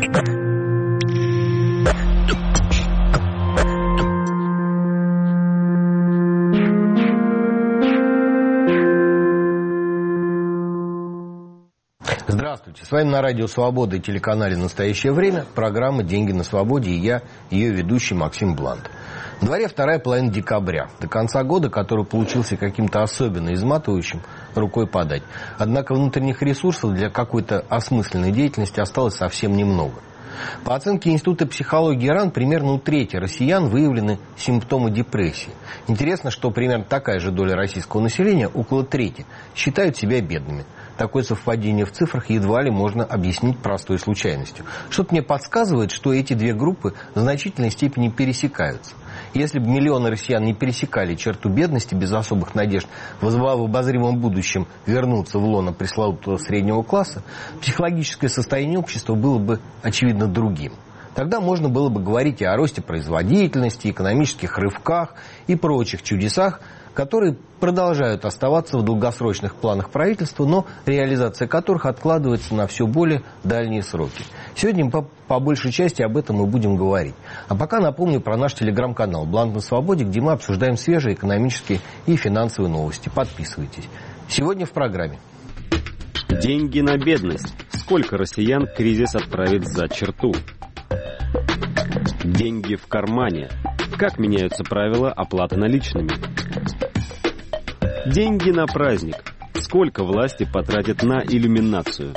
Здравствуйте, с вами на радио «Свобода» и телеканале «Настоящее время» программа «Деньги на свободе» и я, ее ведущий Максим Блант. На дворе вторая половина декабря. До конца года, который получился каким-то особенно изматывающим, рукой подать. Однако внутренних ресурсов для какой-то осмысленной деятельности осталось совсем немного. По оценке Института психологии РАН, примерно у трети россиян выявлены симптомы депрессии. Интересно, что примерно такая же доля российского населения, около трети, считают себя бедными. Такое совпадение в цифрах едва ли можно объяснить простой случайностью. Что-то мне подсказывает, что эти две группы в значительной степени пересекаются. Если бы миллионы россиян не пересекали черту бедности без особых надежд в обозримом будущем вернуться в лоно пресловутого среднего класса, психологическое состояние общества было бы, очевидно, другим. Тогда можно было бы говорить и о росте производительности, экономических рывках и прочих чудесах, которые продолжают оставаться в долгосрочных планах правительства, но реализация которых откладывается на все более дальние сроки. Сегодня по большей части об этом мы будем говорить. А пока напомню про наш телеграм-канал «Блант на свободе», где мы обсуждаем свежие экономические и финансовые новости. Подписывайтесь. Сегодня в программе. Деньги на бедность. Сколько россиян кризис отправит за черту? Деньги в кармане. Как меняются правила оплаты наличными? Деньги на праздник. Сколько власти потратят на иллюминацию?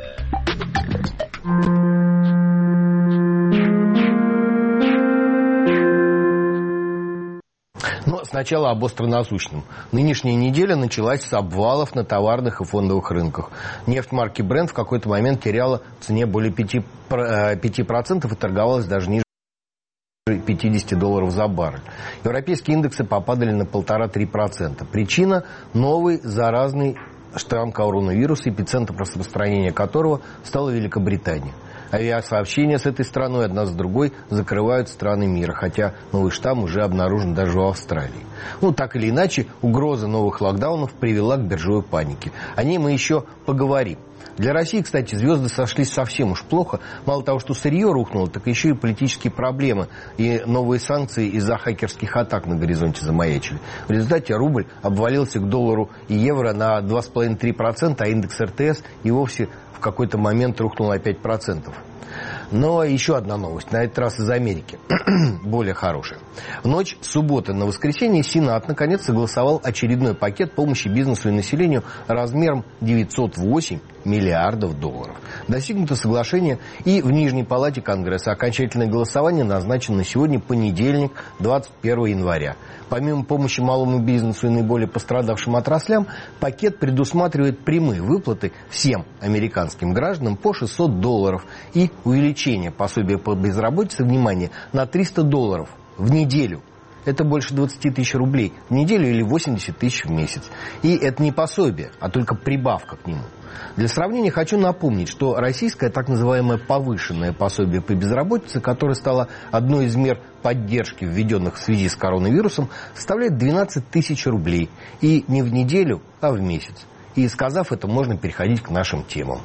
Но сначала об остро насущном. Нынешняя неделя началась с обвалов на товарных и фондовых рынках. Нефть марки Brent в какой-то момент теряла в цене более 5% и торговалась даже ниже $50 за баррель. Европейские индексы попадали на 1,5-3%. Причина – новый заразный штамм коронавируса, эпицентром распространения которого стала Великобритания. Авиасообщения с этой страной одна с другой закрывают страны мира, хотя новый штамм уже обнаружен даже в Австралии. Так или иначе, угроза новых локдаунов привела к биржевой панике. О ней мы еще поговорим. Для России, кстати, звезды сошлись совсем уж плохо. Мало того, что сырье рухнуло, так еще и политические проблемы и новые санкции из-за хакерских атак на горизонте замаячили. В результате рубль обвалился к доллару и евро на 2,5-3%, а индекс РТС и вовсе в какой-то момент рухнул на 5%. Но еще одна новость, на этот раз из Америки, более хорошая. В ночь с субботы на воскресенье Сенат наконец согласовал очередной пакет помощи бизнесу и населению размером $908 миллиардов. Достигнуто соглашение и в Нижней палате Конгресса. Окончательное голосование назначено на сегодня, понедельник, 21 января. Помимо помощи малому бизнесу и наиболее пострадавшим отраслям, пакет предусматривает прямые выплаты всем американским гражданам по $600 и увеличение пособия по безработице, внимание, на $300 в неделю. Это больше 20 тысяч рублей в неделю или 80 тысяч в месяц. И это не пособие, а только прибавка к нему. Для сравнения хочу напомнить, что российское так называемое повышенное пособие по безработице, которое стало одной из мер поддержки, введенных в связи с коронавирусом, составляет 12 тысяч рублей. И не в неделю, а в месяц. И сказав это, можно переходить к нашим темам.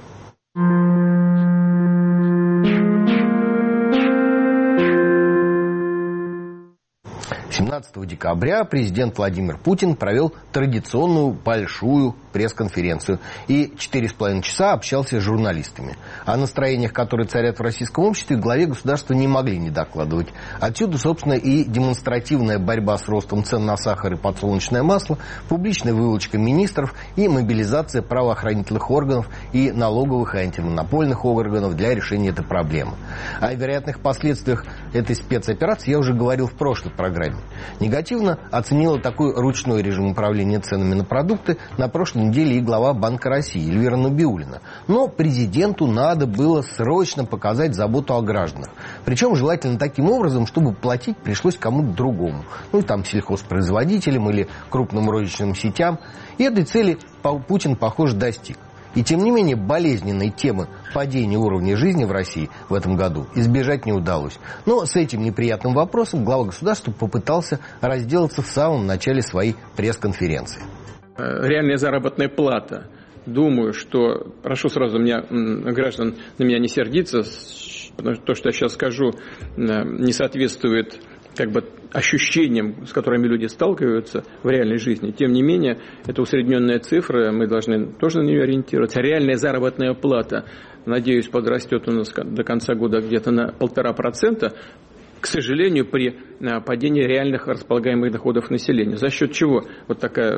17 декабря президент Владимир Путин провел традиционную большую пресс-конференцию и 4,5 часа общался с журналистами. О настроениях, которые царят в российском обществе, главе государства не могли не докладывать. Отсюда, собственно, и демонстративная борьба с ростом цен на сахар и подсолнечное масло, публичная выволочка министров и мобилизация правоохранительных органов и налоговых и антимонопольных органов для решения этой проблемы. О вероятных последствиях этой спецоперации я уже говорил в прошлой программе. Негативно оценила такой ручной режим управления ценами на продукты на прошлой неделе и глава Банка России Эльвира Набиуллина. Но президенту надо было срочно показать заботу о гражданах. Причем желательно таким образом, чтобы платить пришлось кому-то другому. Сельхозпроизводителям или крупным розничным сетям. И этой цели Путин, похоже, достиг. И тем не менее болезненной темы падения уровня жизни в России в этом году избежать не удалось. Но с этим неприятным вопросом глава государства попытался разделаться в самом начале своей пресс-конференции. Реальная заработная плата. Думаю, что, прошу сразу граждан на меня не сердиться, потому что то, что я сейчас скажу, не соответствует как бы ощущениям, с которыми люди сталкиваются в реальной жизни. Тем не менее, это усредненная цифра, мы должны тоже на нее ориентироваться. Реальная заработная плата, надеюсь, подрастет у нас до конца года где-то на 1,5%. К сожалению, при падении реальных располагаемых доходов населения. За счет чего? Вот такая,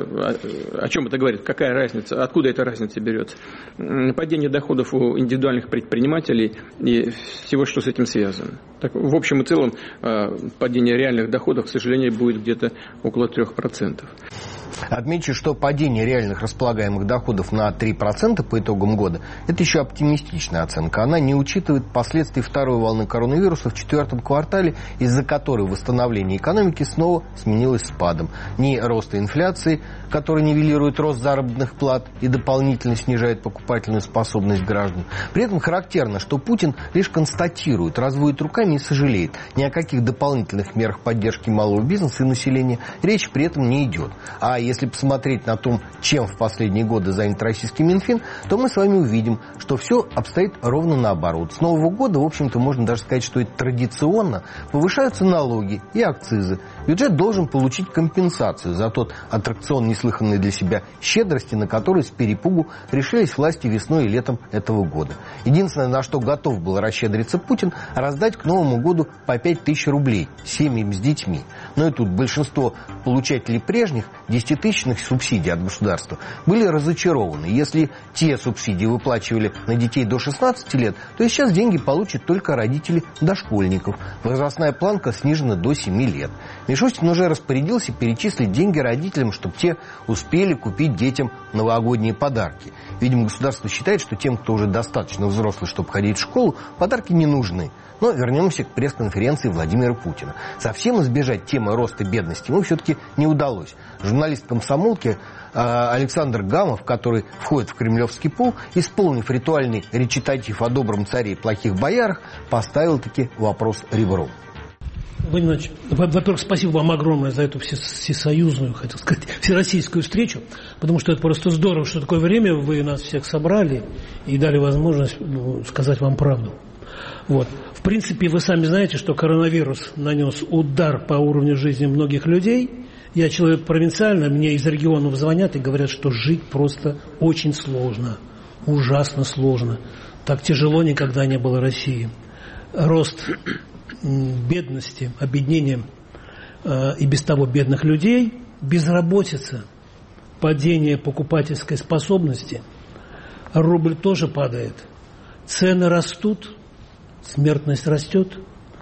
о чем это говорит? Какая разница? Откуда эта разница берется? Падение доходов у индивидуальных предпринимателей и всего, что с этим связано. Так, в общем и целом, падение реальных доходов, к сожалению, будет где-то около 3%. Отмечу, что падение реальных располагаемых доходов на 3% по итогам года – это еще оптимистичная оценка. Она не учитывает последствий второй волны коронавируса в четвертом квартале, из-за которой восстановление экономики снова сменилось спадом. Ни роста инфляции, который нивелирует рост заработных плат и дополнительно снижает покупательную способность граждан. При этом характерно, что Путин лишь констатирует, разводит руками и сожалеет. Ни о каких дополнительных мерах поддержки малого бизнеса и населения речь при этом не идет. А если посмотреть на то, чем в последние годы занят российский Минфин, то мы с вами увидим, что все обстоит ровно наоборот. С Нового года, в общем-то, можно даже сказать, что это традиционно, повышаются налоги и акцизы. Бюджет должен получить компенсацию за тот аттракцион неслыханной для себя щедрости, на который с перепугу решились власти весной и летом этого года. Единственное, на что готов был расщедриться Путин, раздать к Новому году по 5000 рублей семьям с детьми. Но и тут большинство получателей прежних 10-тысячных субсидий от государства были разочарованы. Если те субсидии выплачивали на детей до 16 лет, то сейчас деньги получат только родители дошкольников. Возрастная планка снижена до 7 лет. Мишустин уже распорядился перечислить деньги родителям, чтобы те успели купить детям новогодние подарки. Видимо, государство считает, что тем, кто уже достаточно взрослый, чтобы ходить в школу, подарки не нужны. Но вернемся к пресс-конференции Владимира Путина. Совсем избежать темы роста бедности ему все-таки не удалось. Журналист «Комсомолки» Александр Гамов, который входит в кремлевский пул, исполнив ритуальный речитатив о добром царе и плохих боярах, поставил-таки вопрос ребром. Владимир Ильич, во-первых, спасибо вам огромное за эту всесоюзную, хотел сказать, всероссийскую встречу, потому что это просто здорово, что такое время вы нас всех собрали и дали возможность сказать вам правду. Вот. В принципе, вы сами знаете, что коронавирус нанес удар по уровню жизни многих людей. Я человек провинциальный, мне из регионов звонят и говорят, что жить просто очень сложно, ужасно сложно. Так тяжело никогда не было России. Рост бедности, обеднение и без того бедных людей, безработица, падение покупательской способности, рубль тоже падает, цены растут, смертность растет.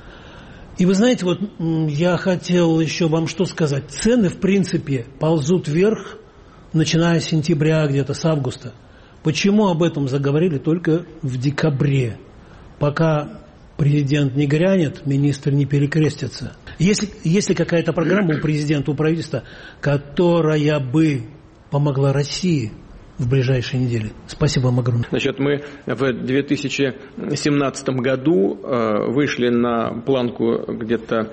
И вы знаете, вот я хотел еще вам что сказать. Цены, в принципе, ползут вверх, начиная с сентября, где-то с августа. Почему об этом заговорили только в декабре? Пока президент не грянет, министр не перекрестится. Если какая-то программа у президента, у правительства, которая бы помогла России в ближайшие недели. Спасибо вам огромное. Значит, мы в 2017 году вышли на планку где-то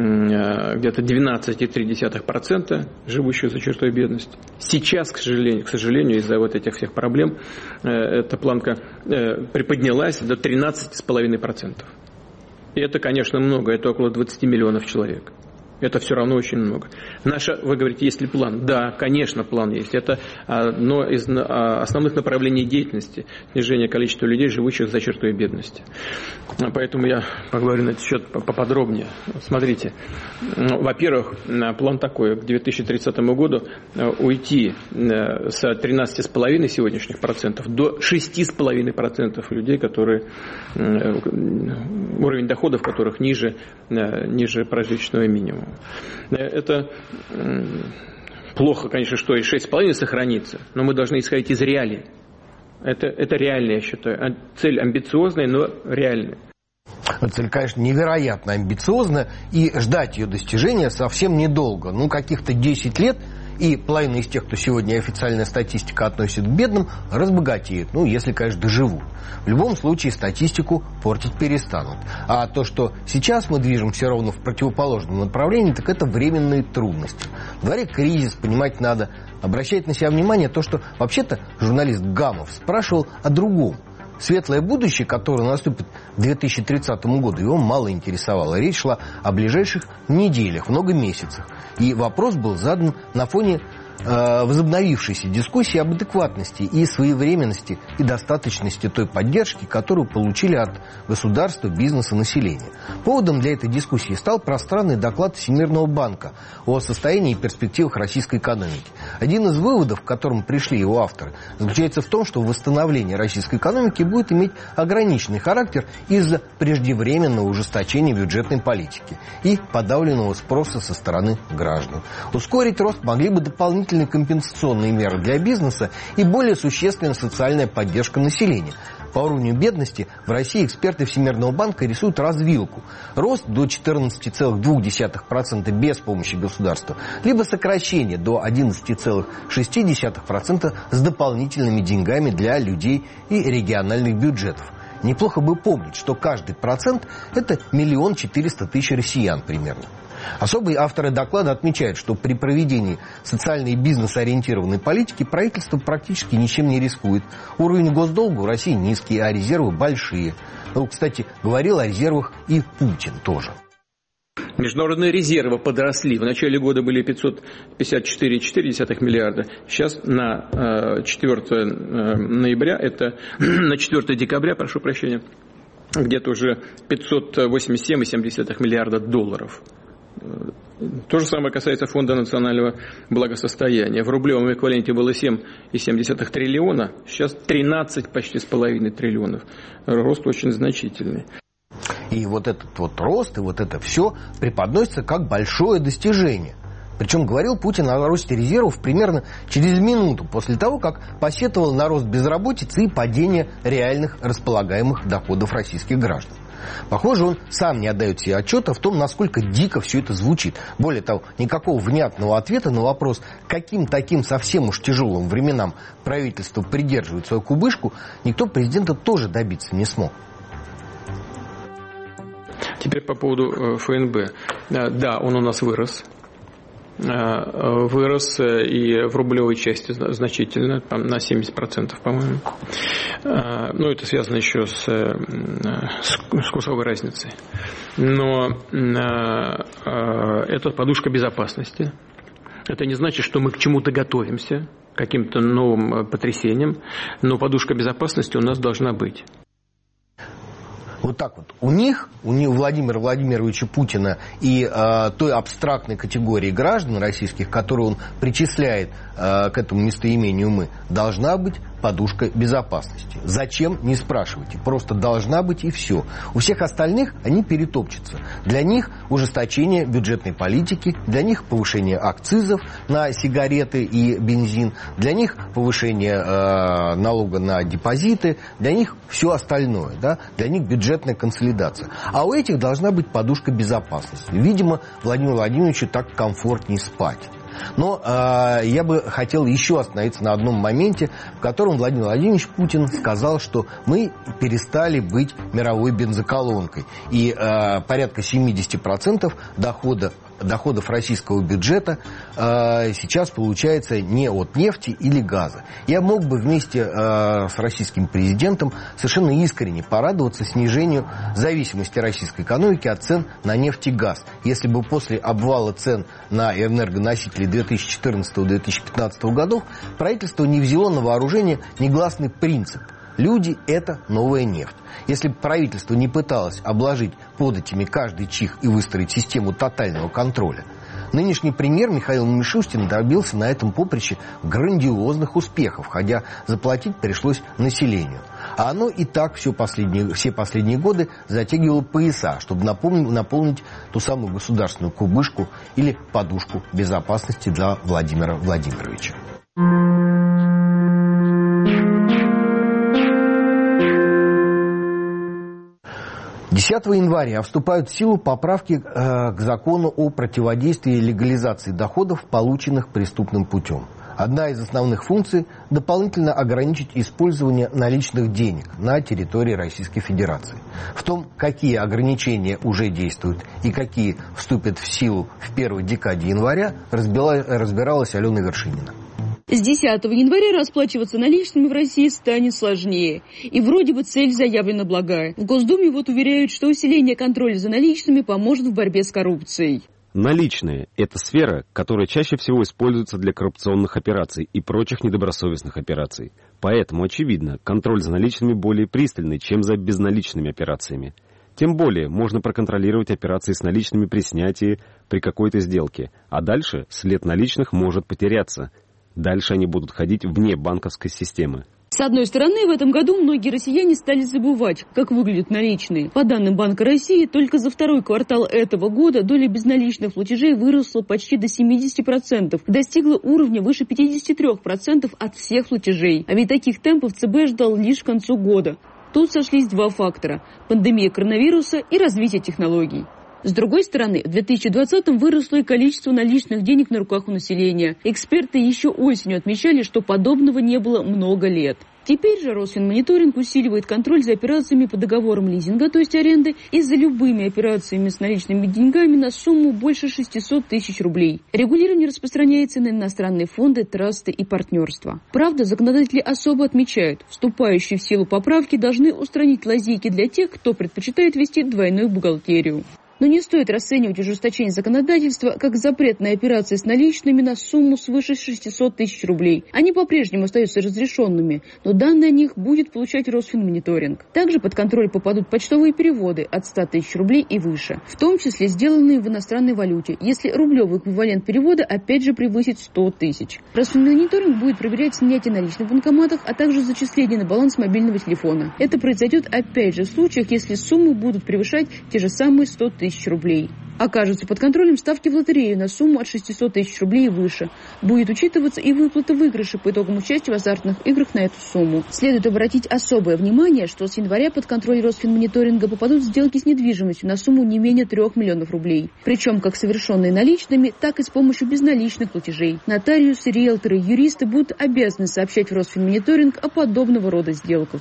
12,3% живущих за чертой бедности. Сейчас, к сожалению, из-за вот этих всех проблем, эта планка приподнялась до 13,5%. И это, конечно, много, это около 20 миллионов человек. Это все равно очень много. Вы говорите, есть ли план? Да, конечно, план есть. Это одно из основных направлений деятельности – снижение количества людей, живущих за чертой бедности. Поэтому я поговорю на этот счет поподробнее. Смотрите, во-первых, план такой: к 2030 году уйти с 13,5% сегодняшних процентов до 6,5% людей, которые уровень доходов которых ниже прожиточного минимума. Это плохо, конечно, что и 6,5% сохранится, но мы должны исходить из реалий. Это реально, я считаю. Цель амбициозная, но реальная. Цель, конечно, невероятно амбициозная, и ждать ее достижения совсем недолго. Каких-то 10 лет, и половина из тех, кто сегодня официальная статистика относит к бедным, разбогатеют. Если, конечно, доживут. В любом случае, статистику портить перестанут. А то, что сейчас мы движемся ровно в противоположном направлении, так это временные трудности. В дворе кризис, понимать надо. Обращать на себя внимание то, что вообще-то журналист Гамов спрашивал о другом. Светлое будущее, которое наступит к 2030 году, его мало интересовало. Речь шла о ближайших неделях, много месяцев. И вопрос был задан на фоне возобновившейся дискуссии об адекватности и своевременности и достаточности той поддержки, которую получили от государства, бизнеса, населения. Поводом для этой дискуссии стал пространный доклад Всемирного банка о состоянии и перспективах российской экономики. Один из выводов, к которому пришли его авторы, заключается в том, что восстановление российской экономики будет иметь ограниченный характер из-за преждевременного ужесточения бюджетной политики и подавленного спроса со стороны граждан. Ускорить рост могли бы дополнительные компенсационные меры для бизнеса и более существенная социальная поддержка населения. По уровню бедности в России эксперты Всемирного банка рисуют развилку. Рост до 14,2% без помощи государства, либо сокращение до 11,6% с дополнительными деньгами для людей и региональных бюджетов. Неплохо бы помнить, что каждый процент – это 1 400 000 россиян примерно. Особые авторы доклада отмечают, что при проведении социальной и бизнес-ориентированной политики правительство практически ничем не рискует. Уровень госдолга у России низкий, а резервы большие. Ну, кстати, говорил о резервах и Путин тоже. Международные резервы подросли. В начале года были 554,4 миллиарда. Сейчас на 4 ноября, это на 4 декабря, прошу прощения, где-то уже 587,7 миллиарда долларов. То же самое касается Фонда национального благосостояния. В рублевом эквиваленте было 7,7 триллиона, сейчас 13 почти с половиной триллионов. Рост очень значительный. И вот этот вот рост, и вот это все преподносится как большое достижение. Причем говорил Путин о росте резервов примерно через минуту после того, как посетовал на рост безработицы и падение реальных располагаемых доходов российских граждан. Похоже, он сам не отдает себе отчета в том, насколько дико все это звучит. Более того, никакого внятного ответа на вопрос, каким таким совсем уж тяжелым временам правительство придерживает свою кубышку, никто президента тоже добиться не смог. Теперь по поводу ФНБ. Да, он у нас вырос. Вырос и в рублевой части значительно, там на 70%, по-моему. Ну, это связано еще с курсовой разницей. Но это подушка безопасности. Это не значит, что мы к чему-то готовимся, к каким-то новым потрясениям, но подушка безопасности у нас должна быть. Вот так вот. У Владимира Владимировича Путина и той абстрактной категории граждан российских, которую он причисляет к этому местоимению «мы», должна быть подушка безопасности. Зачем? Не спрашивайте. Просто должна быть и все. У всех остальных они перетопчутся. Для них ужесточение бюджетной политики, для них повышение акцизов на сигареты и бензин, для них повышение налога на депозиты, для них все остальное. Да? Для них бюджетная консолидация. А у этих должна быть подушка безопасности. Видимо, Владимиру Владимировичу так комфортнее спать. Но я бы хотел еще остановиться на одном моменте, в котором Владимир Владимирович Путин сказал, что мы перестали быть мировой бензоколонкой. И порядка 70% доходов российского бюджета сейчас получается не от нефти или газа. Я мог бы вместе с российским президентом совершенно искренне порадоваться снижению зависимости российской экономики от цен на нефть и газ. Если бы после обвала цен на энергоносители 2014-2015 годов правительство не взяло на вооружение негласный принцип: люди – это новая нефть. Если бы правительство не пыталось обложить податями каждый чих и выстроить систему тотального контроля, нынешний премьер Михаил Мишустин добился на этом поприще грандиозных успехов, хотя заплатить пришлось населению. А оно и так все последние годы затягивало пояса, чтобы наполнить ту самую государственную кубышку или подушку безопасности для Владимира Владимировича. 10 января вступают в силу поправки к закону о противодействии легализации доходов, полученных преступным путем. Одна из основных функций – дополнительно ограничить использование наличных денег на территории Российской Федерации. В том, какие ограничения уже действуют и какие вступят в силу в первой декаде января, разбиралась Алена Вершинина. С 10 января расплачиваться наличными в России станет сложнее. И вроде бы цель заявлена благая. В Госдуме вот уверяют, что усиление контроля за наличными поможет в борьбе с коррупцией. Наличные – это сфера, которая чаще всего используется для коррупционных операций и прочих недобросовестных операций. Поэтому, очевидно, контроль за наличными более пристальный, чем за безналичными операциями. Тем более, можно проконтролировать операции с наличными при снятии при какой-то сделке, а дальше след наличных может потеряться. Дальше они будут ходить вне банковской системы. С одной стороны, в этом году многие россияне стали забывать, как выглядят наличные. По данным Банка России, только за второй квартал этого года доля безналичных платежей выросла почти до 70%, достигла уровня выше 53% от всех платежей. А ведь таких темпов ЦБ ждал лишь к концу года. Тут сошлись два фактора – пандемия коронавируса и развитие технологий. С другой стороны, в 2020-м выросло и количество наличных денег на руках у населения. Эксперты еще осенью отмечали, что подобного не было много лет. Теперь же Росфинмониторинг усиливает контроль за операциями по договорам лизинга, то есть аренды, и за любыми операциями с наличными деньгами на сумму больше 600 тысяч рублей. Регулирование распространяется на иностранные фонды, трасты и партнерства. Правда, законодатели особо отмечают, вступающие в силу поправки должны устранить лазейки для тех, кто предпочитает вести двойную бухгалтерию. Но не стоит расценивать ужесточение законодательства как запрет на операции с наличными на сумму свыше 600 тысяч рублей. Они по-прежнему остаются разрешенными, но данные о них будет получать Росфинмониторинг. Также под контроль попадут почтовые переводы от 100 тысяч рублей и выше, в том числе сделанные в иностранной валюте, если рублевый эквивалент перевода опять же превысит 100 тысяч. Росфинмониторинг будет проверять снятие наличных в банкоматах, а также зачисление на баланс мобильного телефона. Это произойдет опять же в случаях, если суммы будут превышать те же самые 100 тысяч рублей. Окажутся под контролем ставки в лотерею на сумму от 600 тысяч рублей и выше. Будет учитываться и выплата выигрыша по итогам участия в азартных играх на эту сумму. Следует обратить особое внимание, что с января под контроль Росфинмониторинга попадут сделки с недвижимостью на сумму не менее 3 миллионов рублей. Причем как совершенные наличными, так и с помощью безналичных платежей. Нотариусы, риэлторы, юристы будут обязаны сообщать в Росфинмониторинг о подобного рода сделках.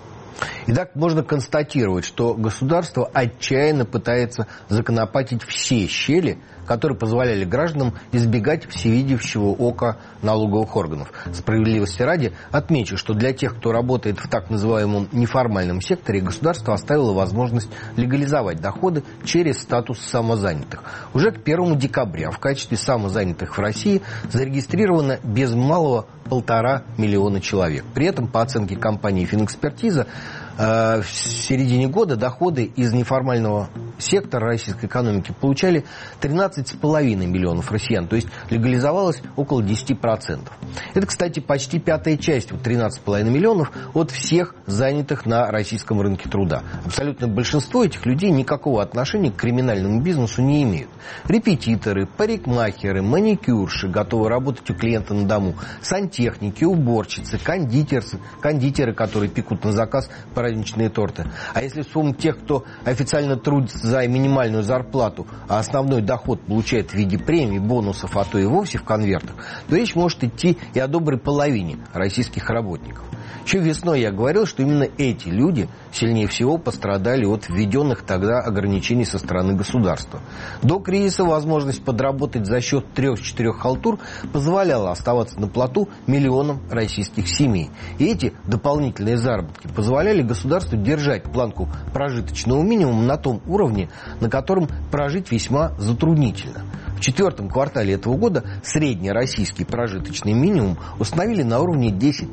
Итак, можно констатировать, что государство отчаянно пытается законопатить все щели, которые позволяли гражданам избегать всевидящего ока налоговых органов. Справедливости ради отмечу, что для тех, кто работает в так называемом неформальном секторе, государство оставило возможность легализовать доходы через статус самозанятых. Уже к 1 декабря в качестве самозанятых в России зарегистрировано без малого 1,5 миллиона человек. При этом, по оценке компании «Финэкспертиза», в середине года доходы из неформального сектора российской экономики получали 13,5 миллионов россиян, то есть легализовалось около 10%. Это, кстати, почти 1/5 часть, 13,5 миллионов, от всех занятых на российском рынке труда. Абсолютное большинство этих людей никакого отношения к криминальному бизнесу не имеют. Репетиторы, парикмахеры, маникюрши, готовы работать у клиента на дому, сантехники, уборщицы, кондитеры, которые пекут на заказ праздничные торты. А если вспомнить тех, кто официально трудится за минимальную зарплату, а основной доход получает в виде премий, бонусов, а то и вовсе в конвертах, то речь может идти и о доброй половине российских работников. Еще весной я говорил, что именно эти люди сильнее всего пострадали от введенных тогда ограничений со стороны государства. До кризиса возможность подработать за счет 3-4 халтур позволяла оставаться на плоту миллионам российских семей. И эти дополнительные заработки позволяли государству держать планку прожиточного минимума на том уровне, на котором прожить весьма затруднительно. В 4 квартале этого года средний российский прожиточный минимум установили на уровне 10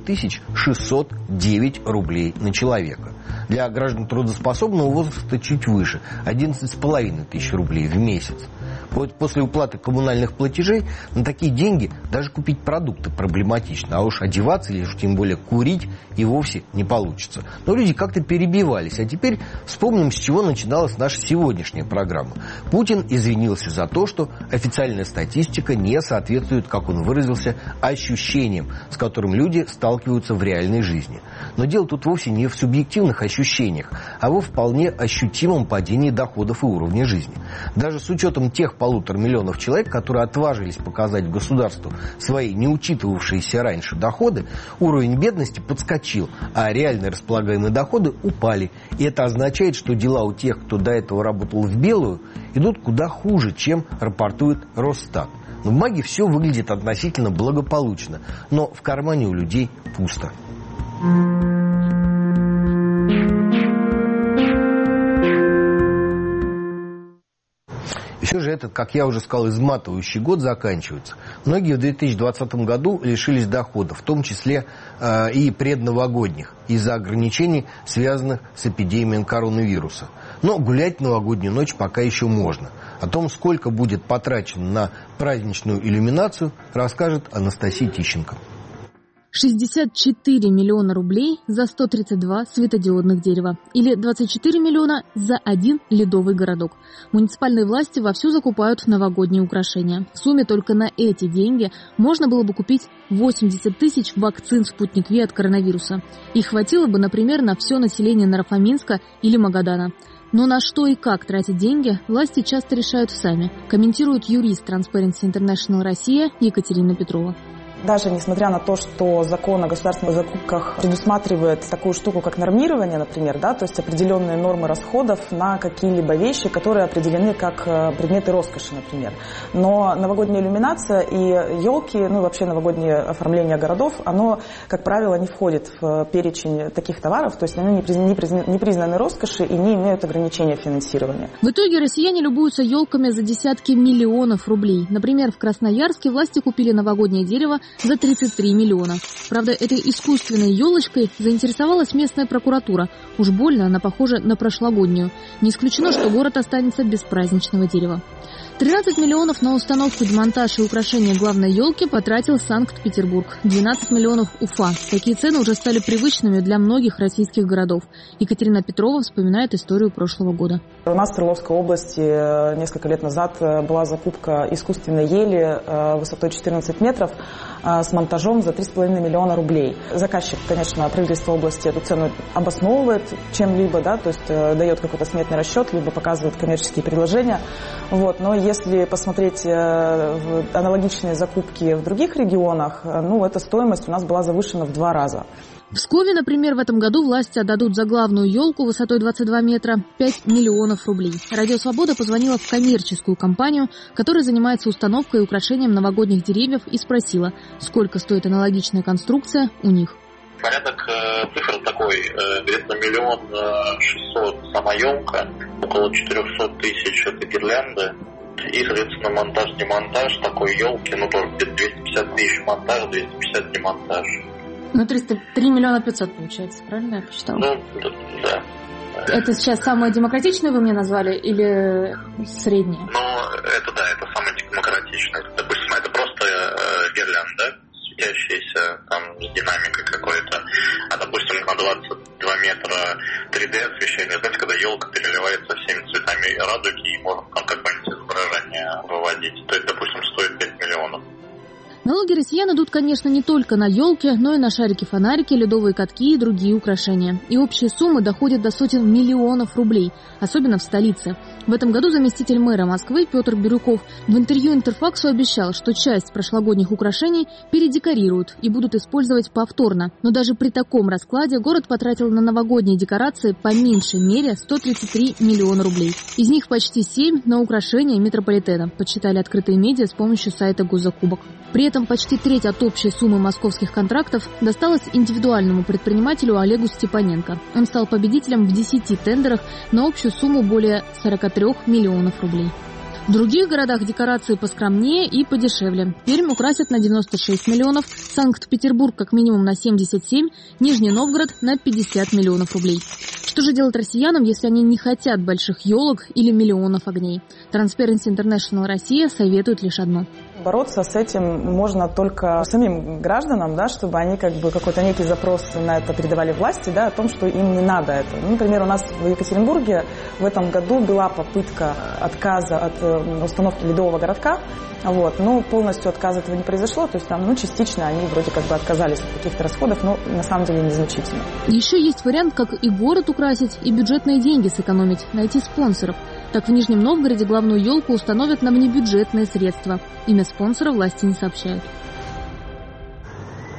609 рублей на человека. Для граждан трудоспособного возраста чуть выше – 11,5 тысяч рублей в месяц. После уплаты коммунальных платежей на такие деньги даже купить продукты проблематично, а уж одеваться или тем более курить и вовсе не получится. Но люди как-то перебивались, а теперь вспомним, с чего начиналась наша сегодняшняя программа. Путин извинился за то, что официальная статистика не соответствует, как он выразился, ощущениям, с которым люди сталкиваются в реальной жизни. Но дело тут вовсе не в субъективных ощущениях, а во вполне ощутимом падении доходов и уровня жизни. Даже с учетом тех 1,5 миллиона человек, которые отважились показать государству свои не учитывавшиеся раньше доходы, уровень бедности подскочил, а реальные располагаемые доходы упали. И это означает, что дела у тех, кто до этого работал в белую, идут куда хуже, чем рапортует Росстат. На бумаге все выглядит относительно благополучно, но в кармане у людей пусто. Все же этот, как я уже сказал, изматывающий год заканчивается. Многие в 2020 году лишились доходов, в том числе и предновогодних, из-за ограничений, связанных с эпидемией коронавируса. Но гулять в новогоднюю ночь пока еще можно. О том, сколько будет потрачено на праздничную иллюминацию, расскажет Анастасия Тищенко. 64 миллиона рублей за 132 светодиодных дерева. Или 24 миллиона за один ледовый городок. Муниципальные власти вовсю закупают новогодние украшения. В сумме только на эти деньги можно было бы купить 80 тысяч вакцин «Спутник Ви» от коронавируса. Их хватило бы, например, на все население Наро-Фоминска или Магадана. Но на что и как тратить деньги, власти часто решают сами, комментирует юрист Transparency International Россия Екатерина Петрова. Даже несмотря на то, что закон о государственных закупках предусматривает такую штуку, как нормирование, например, да, то есть определенные нормы расходов на какие-либо вещи, которые определены как предметы роскоши, например. Но новогодняя иллюминация и елки, ну вообще новогоднее оформление городов, оно, как правило, не входит в перечень таких товаров, то есть они не признаны роскошью и не имеют ограничения финансирования. В итоге россияне любуются елками за десятки миллионов рублей. Например, в Красноярске власти купили новогоднее дерево за 33 миллиона. Правда, этой искусственной елочкой заинтересовалась местная прокуратура. Уж больно она похожа на прошлогоднюю. Не исключено, что город останется без праздничного дерева. 13 миллионов на установку, демонтаж и украшение главной елки потратил Санкт-Петербург. 12 миллионов Уфа. Такие цены уже стали привычными для многих российских городов. Екатерина Петрова вспоминает историю прошлого года. У нас в Свердловской области несколько лет назад была закупка искусственной ели высотой 14 метров с монтажом за 3,5 миллиона рублей. Заказчик, конечно, правительство области эту цену обосновывает чем-либо, да, то есть дает какой-то сметный расчет, либо показывает коммерческие предложения. Вот. Но если посмотреть аналогичные закупки в других регионах, ну, эта стоимость у нас была завышена в 2 раза. В Пскове, например, в этом году власти отдадут за главную елку высотой 22 метра 5 миллионов рублей. Радио «Свобода» позвонила в коммерческую компанию, которая занимается установкой и украшением новогодних деревьев, и спросила, сколько стоит аналогичная конструкция у них. Порядок цифр такой, где-то 1 600 000 сама елка, около 400 тысяч это гирлянды. И, соответственно, монтаж-демонтаж такой елки, ну, тоже 250 тысяч монтаж, 250 демонтаж. Ну, 3 миллиона 500 получается, правильно я посчитала? Ну, да. Это сейчас самое демократичное вы мне назвали или среднее? Ну, это самое демократичное. Допустим, это просто гирлянда, светящаяся, там, с динамикой какой-то. А, допустим, на 22 метра 3D освещение, знаете, когда елка переливается всеми цветами радуги, и можно там какое-нибудь изображение выводить. То есть, допустим, стоит 5 миллионов. Налоги россиян идут, конечно, не только на елки, но и на шарики-фонарики, ледовые катки и другие украшения. И общие суммы доходят до сотен миллионов рублей, особенно в столице. В этом году заместитель мэра Москвы Петр Бирюков в интервью «Интерфаксу» обещал, что часть прошлогодних украшений передекорируют и будут использовать повторно. Но даже при таком раскладе город потратил на новогодние декорации по меньшей мере 133 миллиона рублей. Из них почти 7 на украшения метрополитена, подсчитали открытые медиа с помощью сайта «Госзакупок». При этом почти треть от общей суммы московских контрактов досталась индивидуальному предпринимателю Олегу Степаненко. Он стал победителем в 10 тендерах на общую сумму более 43 миллионов рублей. В других городах декорации поскромнее и подешевле. Пермь украсят на 96 миллионов, Санкт-Петербург как минимум на 77, Нижний Новгород на 50 миллионов рублей. Что же делать россиянам, если они не хотят больших елок или миллионов огней? Transparency International Россия советует лишь одно. Бороться с этим можно только самим гражданам, да, чтобы они как бы какой-то некий запрос на это передавали власти, да, о том, что им не надо это. Ну, например, у нас в Екатеринбурге в этом году была попытка отказа от установки ледового городка, вот, но полностью отказа этого не произошло, то есть там, ну, частично они вроде как бы отказались от каких-то расходов, но на самом деле незначительно. Еще есть вариант, как и город украсить, и бюджетные деньги сэкономить, найти спонсоров. Так в Нижнем Новгороде главную елку установят на внебюджетные средства. Имя спонсора власти не сообщают.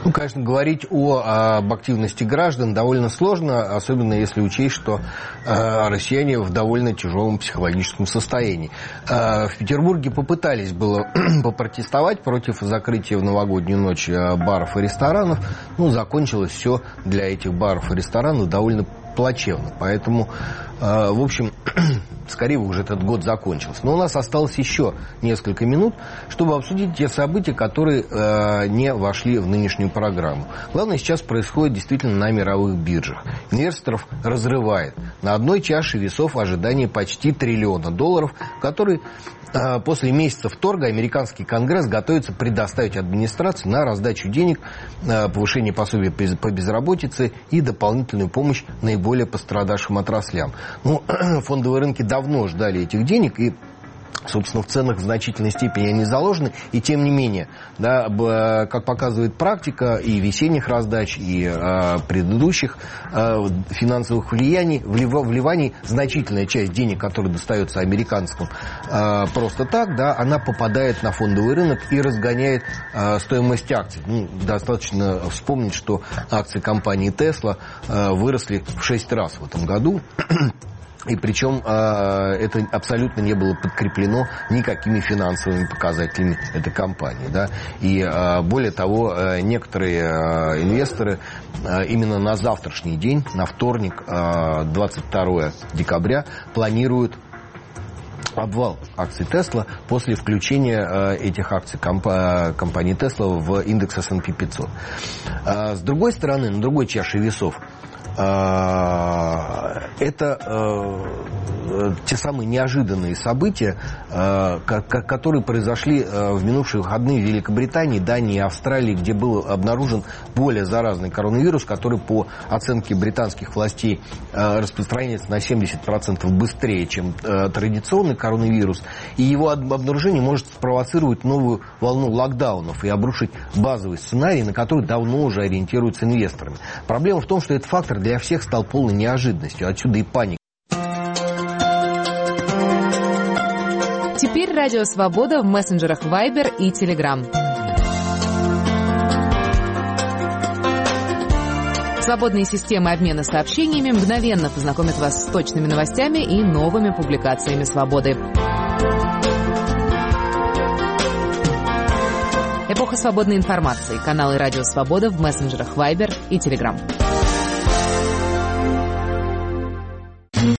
Ну, конечно, говорить об активности граждан довольно сложно, особенно если учесть, что россияне в довольно тяжелом психологическом состоянии. В Петербурге попытались было попротестовать против закрытия в новогоднюю ночь баров и ресторанов. Ну, закончилось все для этих баров и ресторанов довольно плачевно. Поэтому, в общем, скорее уже этот год закончился. Но у нас осталось еще несколько минут, чтобы обсудить те события, которые не вошли в нынешнюю программу. Главное сейчас происходит действительно на мировых биржах. Инвесторов разрывает. На одной чаше весов ожидание почти $1 триллиона, который после месяцев торга американский Конгресс готовится предоставить администрации на раздачу денег, повышение пособия по безработице и дополнительную помощь наиболее пострадавшим отраслям. Ну, фондовые рынки давно ждали этих денег, и, собственно, в ценах в значительной степени они заложены. И тем не менее, да, как показывает практика и весенних раздач, и предыдущих финансовых вливаний, значительная часть денег, которая достается американцам просто так, да, она попадает на фондовый рынок и разгоняет стоимость акций. Ну, достаточно вспомнить, что акции компании Tesla выросли в 6 раз в этом году. И причем это абсолютно не было подкреплено никакими финансовыми показателями этой компании. Да? И более того, некоторые инвесторы именно на завтрашний день, на вторник, 22 декабря, планируют обвал акций Tesla после включения этих акций компании Tesla в индекс S&P 500. С другой стороны, на другой чаше весов, это те самые неожиданные события, которые произошли в минувшие выходные в Великобритании, Дании и Австралии, где был обнаружен более заразный коронавирус, который по оценке британских властей распространяется на 70% быстрее, чем традиционный коронавирус. И его обнаружение может спровоцировать новую волну локдаунов и обрушить базовый сценарий, на который давно уже ориентируются инвесторами. Проблема в том, что этот фактор для всех стал полной неожиданностью. Отсюда и паника. Теперь Радио Свобода в мессенджерах Viber и Telegram. Свободные системы обмена сообщениями мгновенно познакомят вас с точными новостями и новыми публикациями «Свободы». Эпоха свободной информации. Каналы Радио Свобода в мессенджерах Viber и Telegram.